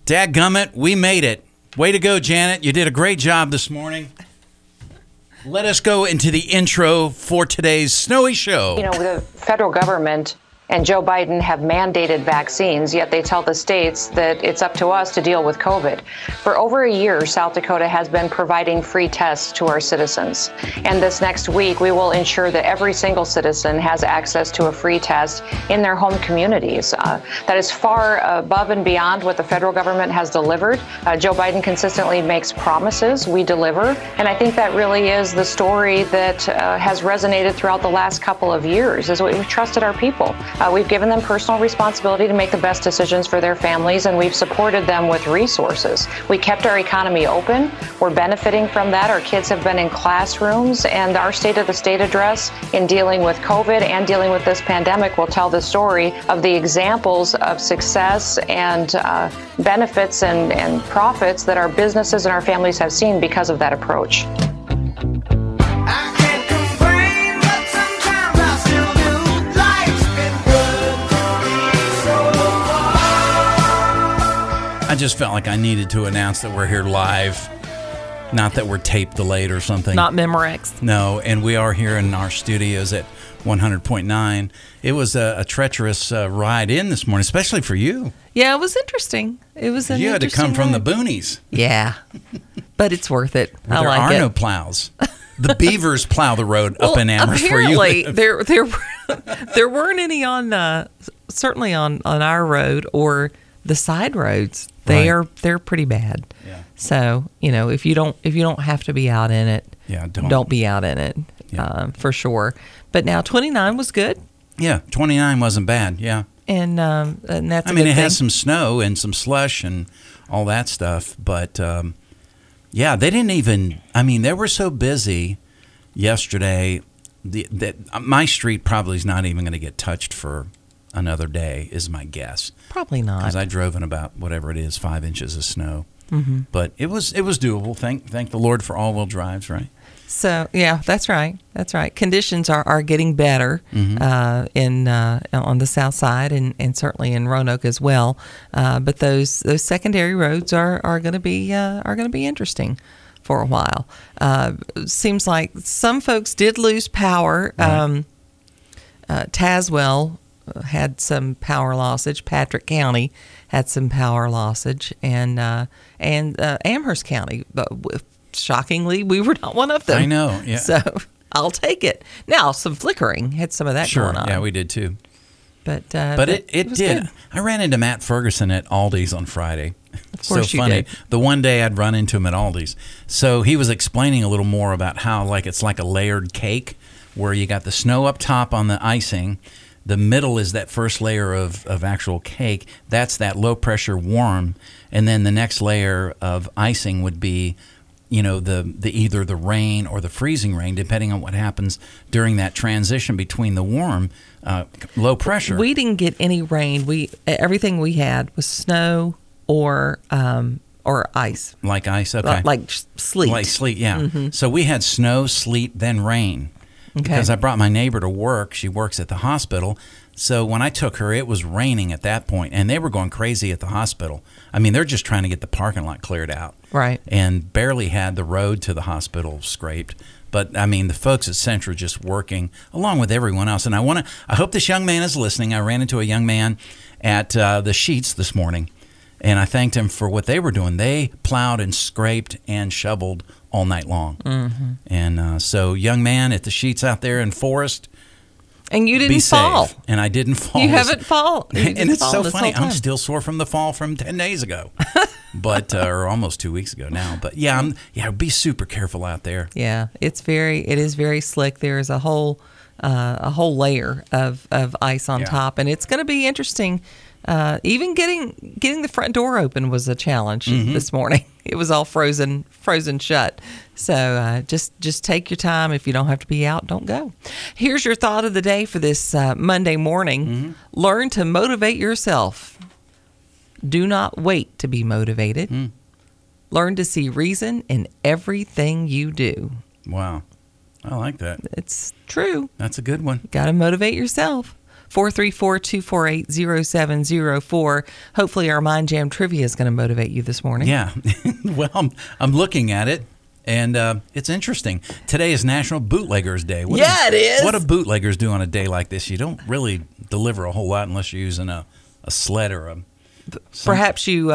Dadgummit, we made it. Way to go, Janet. You did a great job this morning. Let us go into the intro for today's Snowy Show. You know, the federal government and Joe Biden have mandated vaccines, yet they tell the states that it's up to us to deal with COVID. For over a year, South Dakota has been providing free tests to our citizens. And this next week, we will ensure that every single citizen has access to a free test in their home communities. That is far above and beyond what the federal government has delivered. Joe Biden consistently makes promises. We deliver. And I think that really is the story that has resonated throughout the last couple of years, is we've trusted our people. We've given them personal responsibility to make the best decisions for their families, and we've supported them with resources. We kept our economy open. We're benefiting from that. Our kids have been in classrooms, and our State of the State address in dealing with COVID and dealing with this pandemic will tell the story of the examples of success and benefits and profits that our businesses and our families have seen because of that approach. I just felt like I needed to announce that we're here live. Not that we're tape delayed or something. Not Memorex. No, and we are here in our studios at 100.9. It was a treacherous ride in this morning, especially for you. Yeah, it was interesting. It was an You had to come from the boonies. Yeah, but it's worth it. I There like are it. no plows. The beavers plow the road up in Amherst where you apparently live. there weren't any on certainly on our road or the side roads. They're pretty bad. Yeah. So if you don't have to be out in it, don't be out in it for sure. But now 29 was good. Yeah, 29 wasn't bad. Yeah. And that's I mean, it has some snow and some slush and all that stuff. But, yeah, they didn't even – I mean, they were so busy yesterday that my street probably is not even going to get touched for another day is my guess. Probably not. Because I drove in about whatever it is, 5 inches of snow. Mm-hmm. But it was doable. Thank the Lord for all-wheel drives, right? So yeah, that's right. That's right. Conditions are getting better in on the south side and certainly in Roanoke as well. But those secondary roads are going to be interesting for a while. Seems like some folks did lose power. Right. Tazewell had some power lossage. Patrick County had some power lossage, and Amherst County. Shockingly, we were not one of them. I know, yeah. So I'll take it. Now, some flickering had some of that going on. Yeah, we did too. But it was did. Good. I ran into Matt Ferguson at Aldi's on Friday. Of course so you funny. did. The one day I'd run into him at Aldi's. So he was explaining a little more about how it's like a layered cake where you got the snow up top on the icing. The middle is that first layer of actual cake. That's that low pressure warm. And then the next layer of icing would be the either the rain or the freezing rain, depending on what happens during that transition between the warm, low pressure. We didn't get any rain. Everything we had was snow or ice. Like ice, okay. Like sleet. Like sleet, yeah. Mm-hmm. So we had snow, sleet, then rain. Okay. Because I brought my neighbor to work. She works at the hospital. So when I took her, it was raining at that point, and they were going crazy at the hospital. I mean, they're just trying to get the parking lot cleared out. Right. And barely had the road to the hospital scraped. But, I mean, the folks at Centra just working along with everyone else. And I hope this young man is listening. I ran into a young man at the Sheets this morning, and I thanked him for what they were doing. They plowed and scraped and shoveled all night long. Mm-hmm. And so, young man at the Sheets out there in Forest, and you didn't be fall. Safe. And I didn't fall. You haven't fallen. And it's so funny. I'm still sore from the fall from 10 days ago, but or almost 2 weeks ago now. But be super careful out there. Yeah, it is very slick. There is a whole layer of ice on top, and it's going to be interesting. Even getting the front door open was a challenge this morning. It was all frozen shut. So just take your time. If you don't have to be out, don't go. Here's your thought of the day for this Monday morning. Learn to motivate yourself. Do not wait to be motivated. Learn to see reason in everything you do. Wow. I like that. It's true. That's a good one. Got to motivate yourself. 434-248-0704. Hopefully our Mind Jam trivia is going to motivate you this morning. Yeah. Well, I'm looking at it, and it's interesting. Today is National Bootleggers Day. It is. What do bootleggers do on a day like this? You don't really deliver a whole lot unless you're using a sled or Perhaps you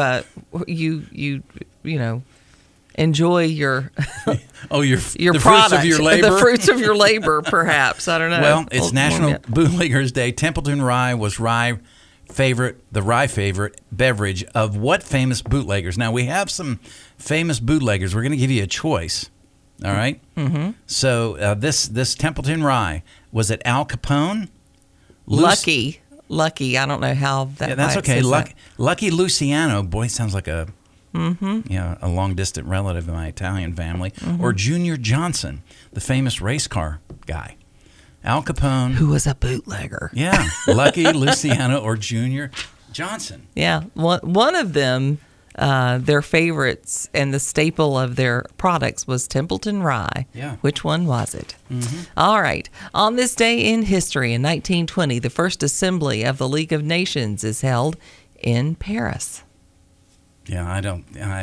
enjoy your the product, fruits of your labor. the fruits of your labor. Perhaps, I don't know. Well, it's National Bootleggers Day. Templeton Rye was the rye favorite beverage of what famous bootleggers? Now we have some famous bootleggers. We're going to give you a choice. All right. Mm-hmm. So this Templeton Rye, was it Al Capone? Lucky. I don't know how that. Yeah, that's okay. Lucky Luciano. Boy, sounds like a long distant relative in my Italian family. Mm-hmm. Or Junior Johnson, the famous race car guy. Al Capone, who was a bootlegger. Yeah, Lucky Luciano or Junior Johnson. Yeah, one of them. Their favorites and the staple of their products was Templeton Rye. Yeah. Which one was it? Mm-hmm. All right. On this day in history, in 1920, the first assembly of the League of Nations is held in Paris. Yeah,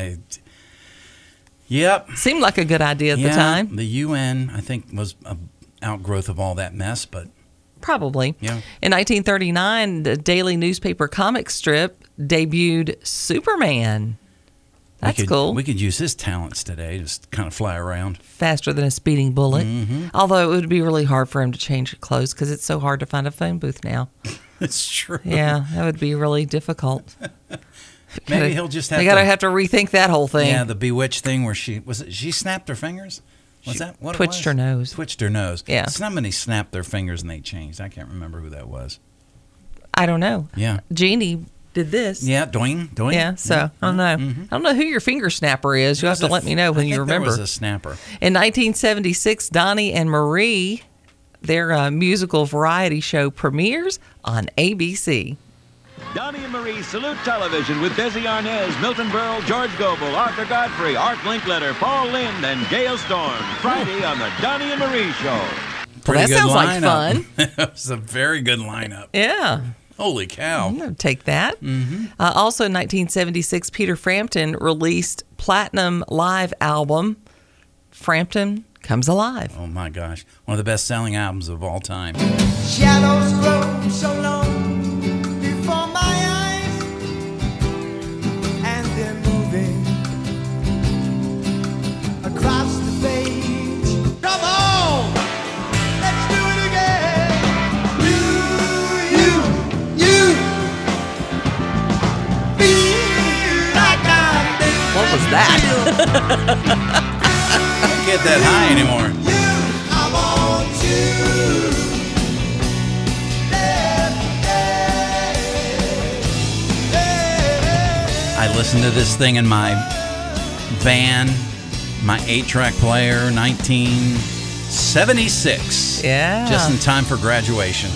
Yep. Seemed like a good idea at the time. The UN, I think, was an outgrowth of all that mess, but... Probably. Yeah. In 1939, the daily newspaper comic strip debuted Superman. That's cool. We could use his talents today, just kind of fly around. Faster than a speeding bullet. Mm-hmm. Although it would be really hard for him to change clothes because it's so hard to find a phone booth now. It's true. Yeah, that would be really difficult. Maybe he'll just have to rethink that whole thing. Yeah, the Bewitched thing where she snapped her fingers? Was that what twitched her nose. Twitched her nose. Yeah. Somebody snapped their fingers and they changed. I can't remember who that was. I don't know. Yeah. Jeannie did this. Yeah, doing. Yeah, so I don't know. Mm-hmm. I don't know who your finger snapper is. You'll have to let me know when you remember. There was a snapper. In 1976, Donnie and Marie, their musical variety show premieres on ABC. Donnie and Marie salute television with Desi Arnaz, Milton Berle, George Gobel, Arthur Godfrey, Art Linkletter, Paul Lynde, and Gail Storm. Friday on the Donnie and Marie Show. That sounds like fun. It was a very good lineup. Yeah. Holy cow. I'm going to take that. Mm-hmm. Also in 1976, Peter Frampton released Platinum Live album, Frampton Comes Alive. Oh, my gosh. One of the best-selling albums of all time. Shadows grow so long before my eyes, and they're moving across the page. Come on, let's do it again. You feel like I'm dead. What was that? I don't get that high anymore. I want you. I listened to this thing in my van, my 8-track player, 1976. Yeah. Just in time for graduation.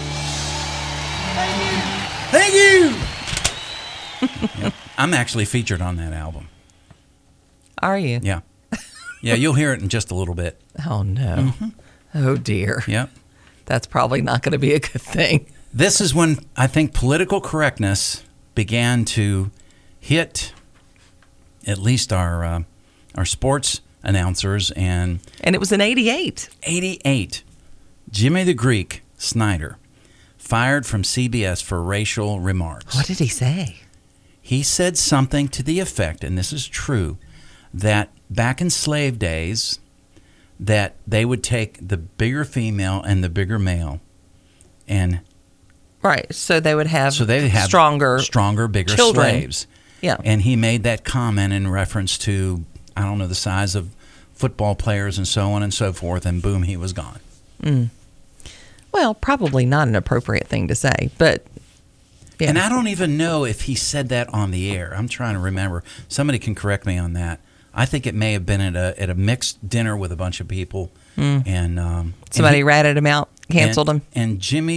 Thank you. Yep. I'm actually featured on that album. Are you? Yeah. Yeah, you'll hear it in just a little bit. Oh, no. Mm-hmm. Oh, dear. Yep. That's probably not going to be a good thing. This is when I think political correctness began to hit at least our sports announcers. And it was in 88. 88. Jimmy the Greek Snyder fired from CBS for racial remarks. What did he say? He said something to the effect, and this is true, that back in slave days, that they would take the bigger female and the bigger male, and right, so they would have stronger, bigger children. Slaves. Yeah, and he made that comment in reference to, I don't know, the size of football players and so on and so forth, and boom, he was gone. Well, probably not an appropriate thing to say, but. Yeah. And I don't even know if he said that on the air. I'm trying to remember. Somebody can correct me on that. I think it may have been at a mixed dinner with a bunch of people, and somebody ratted him out, canceled him. And Jimmy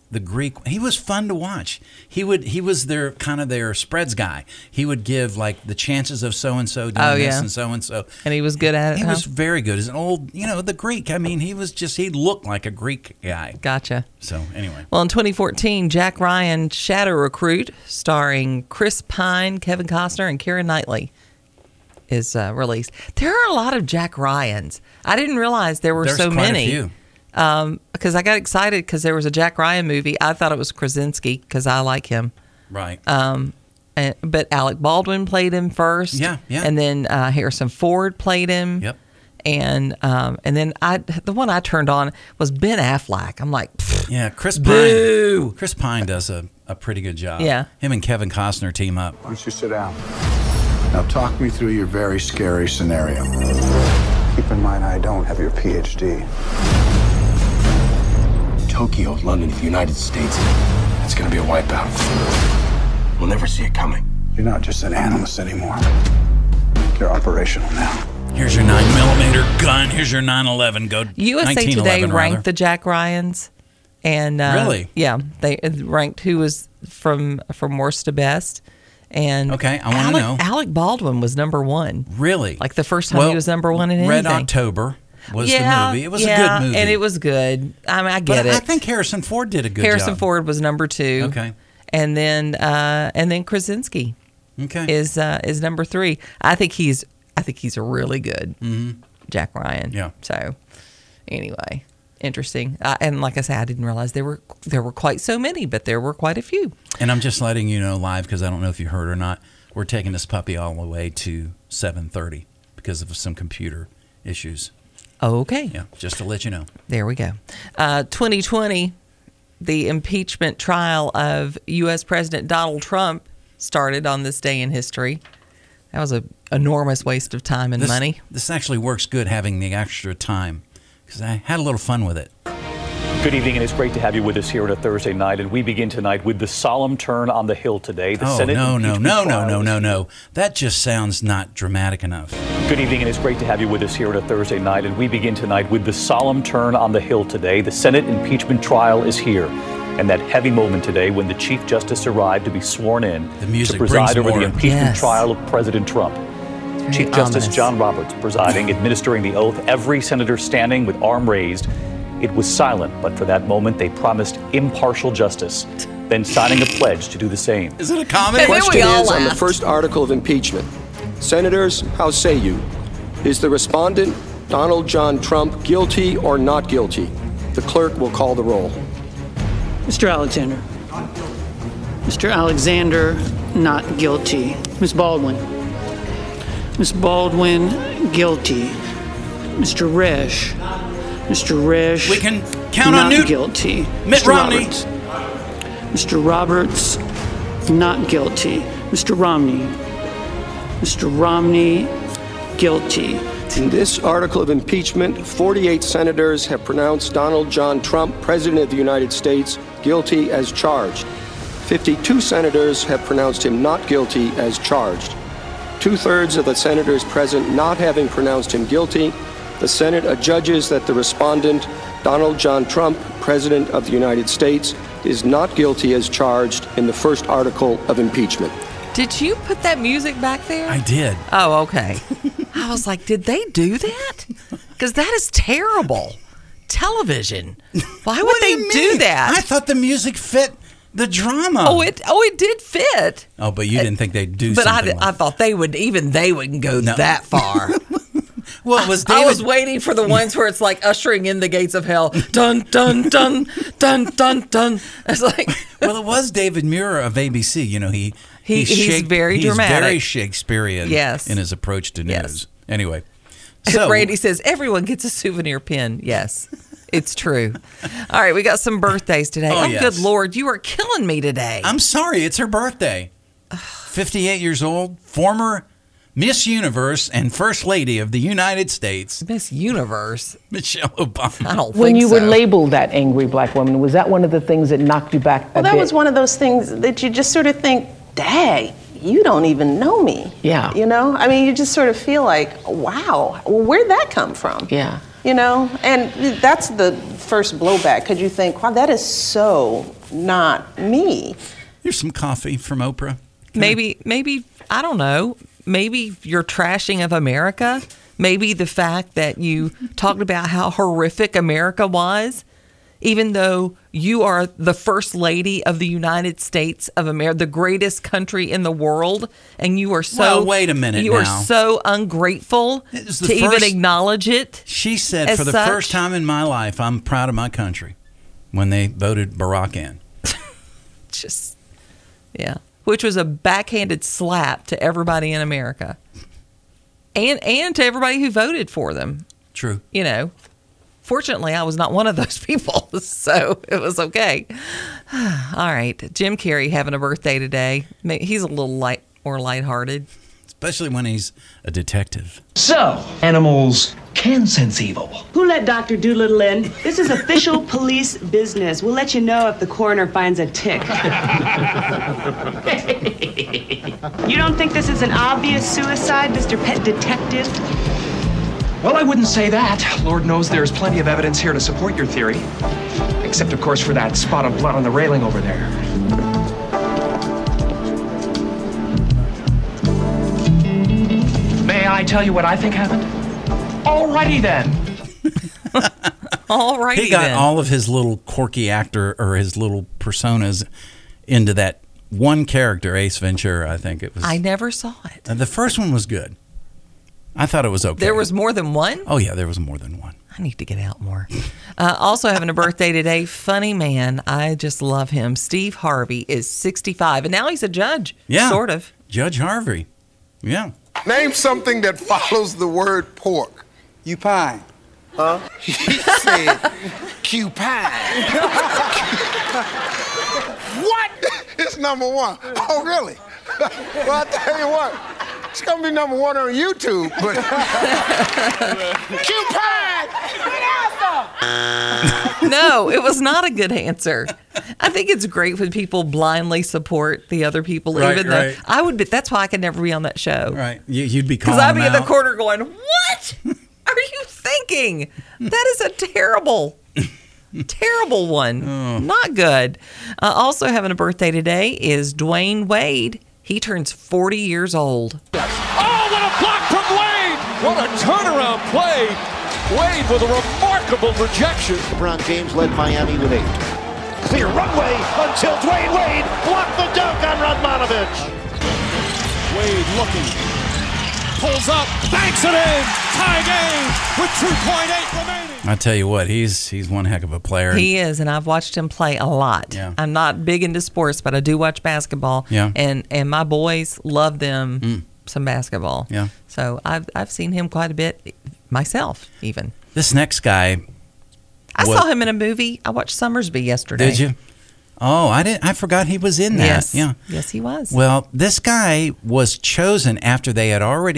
the Greek. He was fun to watch. He was their kind of their spreads guy. He would give like the chances of so and so doing this and so and so. And he was good at it. He was very good. As an old, the Greek. I mean, he looked like a Greek guy. Gotcha. So anyway. Well, in 2014, Jack Ryan Shadow Recruit, starring Chris Pine, Kevin Costner, and Keira Knightley, is released. There are a lot of Jack Ryans. I didn't realize there's so quite many. A few. Because I got excited because there was a Jack Ryan movie. I thought it was Krasinski because I like him. Right. But Alec Baldwin played him first. Yeah. And then Harrison Ford played him. Yep. And then the one I turned on was Ben Affleck. I'm like, yeah, Chris Pine. Boo! Chris Pine does a pretty good job. Yeah. Him and Kevin Costner team up. Why don't you sit down? Now talk me through your very scary scenario. Keep in mind, I don't have your PhD. Tokyo, London, the United States. It's gonna be a wipeout. We'll never see it coming. You're not just an analyst anymore. You're operational now. Here's your 9mm gun. Here's your 911. Go. USA Today ranked the Jack Ryans, and really, yeah, they ranked who was from worst to best. And okay, I want to know. Alec Baldwin was number one. Really, like the first time he was number one in anything. Red October was the movie. It was a good movie, and it was good. I mean, I get it. I think Harrison Ford did a good job. Harrison Ford was number two. Okay, and then Krasinski. Okay, is number three. I think he's a really good Jack Ryan. Yeah. So anyway, interesting. And like I said, I didn't realize there were quite so many, but there were quite a few. And I'm just letting you know live because I don't know if you heard or not. We're taking this puppy all the way to 7:30 because of some computer issues. Okay. Yeah, just to let you know. There we go. 2020, the impeachment trial of U.S. President Donald Trump started on this day in history. That was an enormous waste of time and money. This actually works good having the extra time because I had a little fun with it. Good evening, and it's great to have you with us here on a Thursday night. And we begin tonight with the solemn turn on the Hill today. The Senate No. That just sounds not dramatic enough. Good evening, and it's great to have you with us here on a Thursday night. And we begin tonight with the solemn turn on the Hill today. The Senate impeachment trial is here. And that heavy moment today when the Chief Justice arrived to be sworn in to preside over the impeachment trial of President Trump. Chief Justice John Roberts presiding, administering the oath, every senator standing with arm raised. It was silent, but for that moment they promised impartial justice, then signing a pledge to do the same. Is it a comedy? The question is on the first article of impeachment. Senators, how say you? Is the respondent, Donald John Trump, guilty or not guilty? The clerk will call the roll. Mr. Alexander. Mr. Alexander, not guilty. Ms. Baldwin. Ms. Baldwin, guilty. Mr. Resch. Mr. Resch. We can count not on Newt. Guilty. Mitt Mr. Romney. Roberts. Mr. Roberts, not guilty. Mr. Romney. Mr. Romney, guilty. In this article of impeachment, 48 senators have pronounced Donald John Trump, President of the United States, guilty as charged. 52 senators have pronounced him not guilty as charged. 2/3 of the senators present not having pronounced him guilty, the Senate adjudges that the respondent, Donald John Trump, President of the United States, is not guilty as charged in the first article of impeachment. Did you put that music back there? I did. Oh, okay. I was like, did they do that? Because that is terrible. Television. Why would they do that? I thought the music fit the drama. Oh, it did fit. Oh, but you didn't think they'd do but something. I thought they wouldn't go that far. Well, it was David. I was waiting for the ones where it's like ushering in the gates of hell. Dun, dun, dun, dun, dun, dun. It's like. Well, it was David Muir of ABC. You know, he's very dramatic. He's very Shakespearean in his approach to news. Yes. Anyway. So, Randy says, everyone gets a souvenir pin. Yes, it's true. All right, we got some birthdays today. Oh, yes. Good Lord, you are killing me today. I'm sorry, it's her birthday. 58 years old, former Miss Universe and First Lady of the United States. Miss Universe? Michelle Obama. I don't think When you were labeled that angry black woman, was that one of the things that knocked you back a bit? Well, that was one of those things that you just sort of think, dang, you don't even know me. Yeah. You know? I mean, you just sort of feel like, wow, where'd that come from? Yeah. You know? And that's the first blowback, because you think, wow, that is so not me. Here's some coffee from Oprah. Maybe, I don't know. Maybe your trashing of America. Maybe the fact that you talked about how horrific America was, even though you are the first lady of the United States of America, the greatest country in the world, and you are so. Well, wait a minute You now. are so ungrateful to even acknowledge it. She said, for the first time in my life, I'm proud of my country when they voted Barack in. Yeah. Which was a backhanded slap to everybody in America. And to everybody who voted for them. True. You know, fortunately, I was not one of those people, so it was okay. All right. Jim Carrey having a birthday today. He's a little more lighthearted. Especially when he's a detective. So, animals can sense evil. Who let Dr. Doolittle in? This is official police business. We'll let you know if the coroner finds a tick. You don't think this is an obvious suicide, Mr. Pet Detective? Well, I wouldn't say that. Lord knows there's plenty of evidence here to support your theory. Except, of course, for that spot of blood on the railing over there. May I tell you what I think happened? Alrighty then. Alrighty then. He got all of his little quirky actor or his little personas into that one character, Ace Ventura, I think it was. I never saw it. The first one was good. I thought it was okay. There was more than one? Oh, yeah, there was more than one. I need to get out more. Also having a birthday today, funny man. I just love him. Steve Harvey is 65, and now he's a judge. Yeah. Sort of. Judge Harvey. Yeah. Name something that follows the word pork. Cupine. Huh? He said cupine. What? It's number one. Oh, really? Well, I'll tell you what. It's going to be number one on YouTube, but... Cupine! No, it was not a good answer. I think it's great when people blindly support the other people, Right, even though right. I would be, that's why I could never be on that show. Right. You'd be calling Because I'd be them in the out. corner going, what are you thinking? That is a terrible one. Not good. Also having a birthday today is Dwayne Wade. He turns 40 years old. Oh, what a block from Wade! What a turnaround play! Wade with a remarkable rejection. LeBron James led Miami with 8. Clear runway until Dwayne Wade blocked the dunk on Radmanovich. Wade looking. Pulls up, banks it in. Tie game with 2.8 remaining. I tell you what, he's one heck of a player. He is, and I've watched him play a lot. Yeah. I'm not big into sports, but I do watch basketball. Yeah. And my boys love them some basketball. Yeah. So I've seen him quite a bit myself, even. This next guy. I saw him in a movie. I watched Summersby yesterday. Did you? Oh, I forgot he was in that. Yes. Yeah. Yes, he was. Well, this guy was chosen after they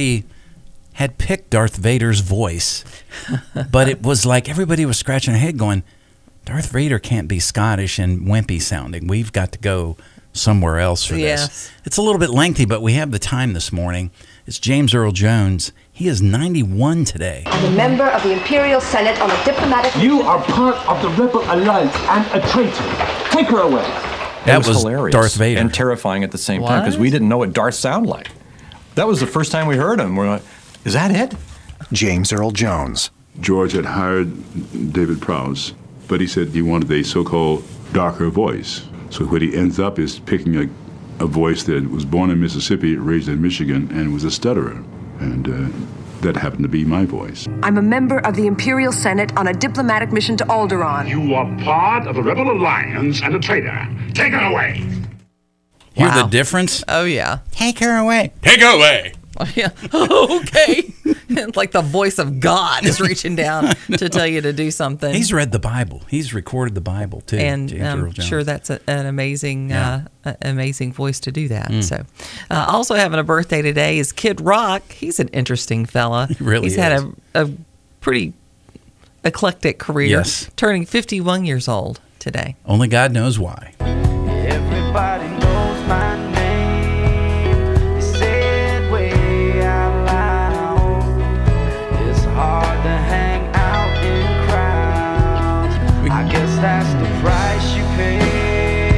had picked Darth Vader's voice. But it was like everybody was scratching their head going, Darth Vader can't be Scottish and wimpy sounding. We've got to go somewhere else for Yes. this. It's a little bit lengthy, but we have the time this morning. It's James Earl Jones. He is 91 today. I'm a member of the Imperial Senate on a diplomatic... You are part of the Rebel Alliance and a traitor. Take her away. That was hilarious Darth Vader. and terrifying at the same time because we didn't know what Darth sounded like. That was the first time we heard him. We're like, is that it? James Earl Jones. George had hired David Prowse, but he said he wanted a so-called darker voice. So what he ends up is picking a voice that was born in Mississippi, raised in Michigan, and was a stutterer. And that happened to be my voice. I'm a member of the Imperial Senate on a diplomatic mission to Alderaan. You are part of the Rebel Alliance and a traitor. Take her away. Hear the difference? Oh, yeah. Take her away. Take her away. Yeah. Okay. It's like the voice of God is reaching down to tell you to do something. He's read the Bible. He's recorded the Bible, too. And James Earl I'm Jones. sure that's an amazing, amazing voice to do that. Mm. So, also having a birthday today is Kid Rock. He's an interesting fella. He really He's is. had a pretty eclectic career. Yes. Turning 51 years old today. Only God knows why. Everybody knows my name. They say it way out loud. It's hard to hang out in crowds. I guess that's the price you pay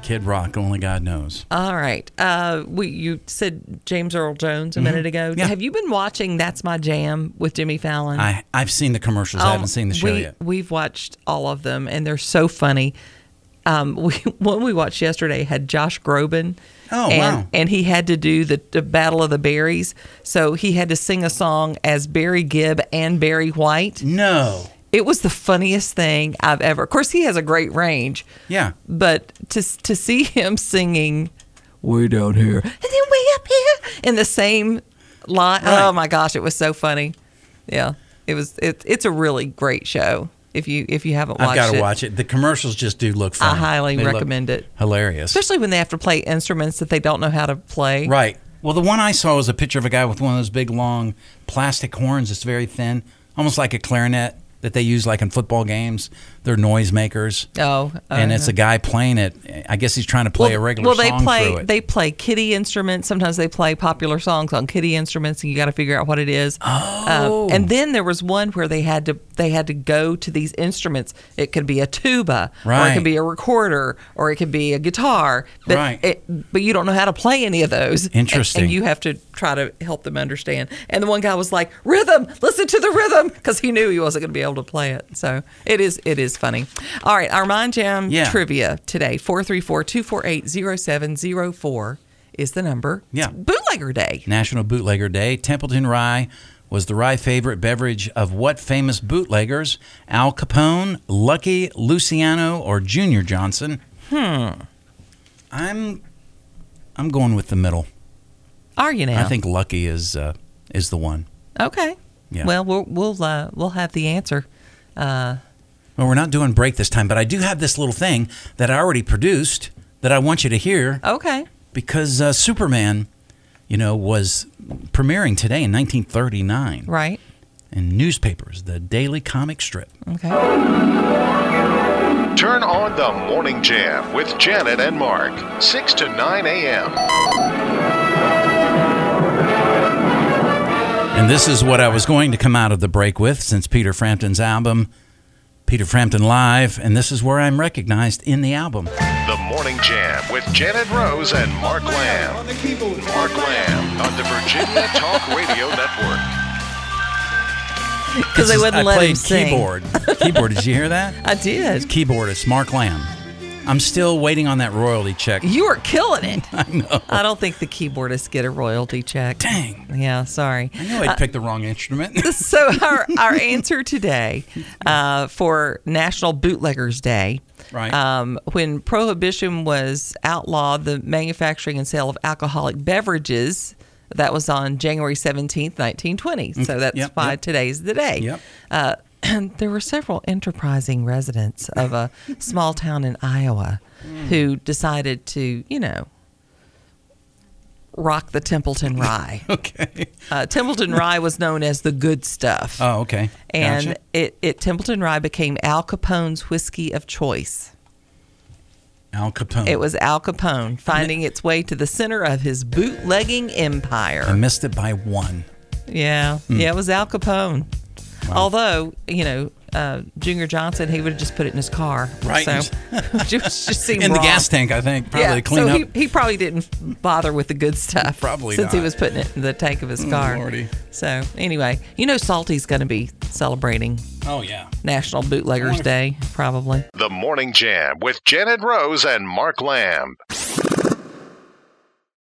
Kid Rock, only God knows. All right. You said James Earl Jones a minute ago. Yeah. Have you been watching That's My Jam with Jimmy Fallon? I've seen the commercials. I haven't seen the show yet. We've watched all of them, and they're so funny. One we watched yesterday had Josh Groban. Oh, wow. And he had to do the Battle of the Berries. So he had to sing a song as Barry Gibb and Barry White. No. It was the funniest thing I've ever. Of course, he has a great range. Yeah. But to see him singing way down here and then way up here in the same line. Right. Oh my gosh, it was so funny. Yeah. It's a really great show. If you haven't watched it. I've got to watch it. The commercials just do look fun. I highly recommend it. Hilarious. Especially when they have to play instruments that they don't know how to play. Right. Well, the one I saw was a picture of a guy with one of those big, long plastic horns. It's very thin, almost like a clarinet that they use like in football games. They're noisemakers. And it's a guy playing it. I guess he's trying to play a regular song through it. They play kiddie instruments. Sometimes they play popular songs on kiddie instruments, and you got to figure out what it is. Oh. And then there was one where they had to go to these instruments. It could be a tuba, or it could be a recorder, or it could be a guitar. But but you don't know how to play any of those. Interesting. And you have to try to help them understand. And the one guy was like, "Rhythm, listen to the rhythm," because he knew he wasn't going to be able to play it. So it is funny. All right, our Mind Jam trivia today, 434-248-0704 is the number. Yeah. It's Bootlegger Day. National Bootlegger Day. Templeton Rye was the rye favorite beverage of what famous bootleggers? Al Capone, Lucky Luciano, or Junior Johnson? I'm going with the middle. Are you now? I think Lucky is the one. Okay. Yeah. Well, we'll have the answer. Well, we're not doing break this time, but I do have this little thing that I already produced that I want you to hear. Okay. Because Superman, was premiering today in 1939. Right. In newspapers, the Daily Comic Strip. Okay. Turn on the Morning Jam with Janet and Mark, 6 to 9 a.m. And this is what I was going to come out of the break with, since Peter Frampton's album, Peter Frampton Live, and this is where I'm recognized in the album. The Morning Jam with Janet Rose and Mark Lamb. Mark Lamb on the Virginia Talk Radio Network. Because they wouldn't let him sing. Keyboard. Did you hear that? I did. It's keyboardist Mark Lamb. I'm still waiting on that royalty check. You are killing it. I know. I don't think the keyboardists get a royalty check. Dang. Yeah, sorry. I know I picked the wrong instrument. So our answer today for National Bootleggers Day, right? When Prohibition was outlawed, the manufacturing and sale of alcoholic beverages, that was on January 17th, 1920. So that's why today's the day. Yep. There were several enterprising residents of a small town in Iowa who decided to, rock the Templeton Rye. Okay. Templeton Rye was known as the good stuff. Oh, okay. And Templeton Rye became Al Capone's whiskey of choice. Al Capone. It was Al Capone finding its way to the center of his bootlegging empire. I missed it by one. Yeah. Yeah, it was Al Capone. Wow. Although, Junior Johnson, he would have just put it in his car. Right. So just seemed in wrong. the gas tank, I think. Probably clean up. He probably didn't bother with the good stuff. Probably since not. he was putting it in the tank of his car. Lordy. So anyway, Salty's going to be celebrating. Oh, yeah. National Bootleggers Day, probably. The Morning Jam with Janet Rose and Mark Lamb.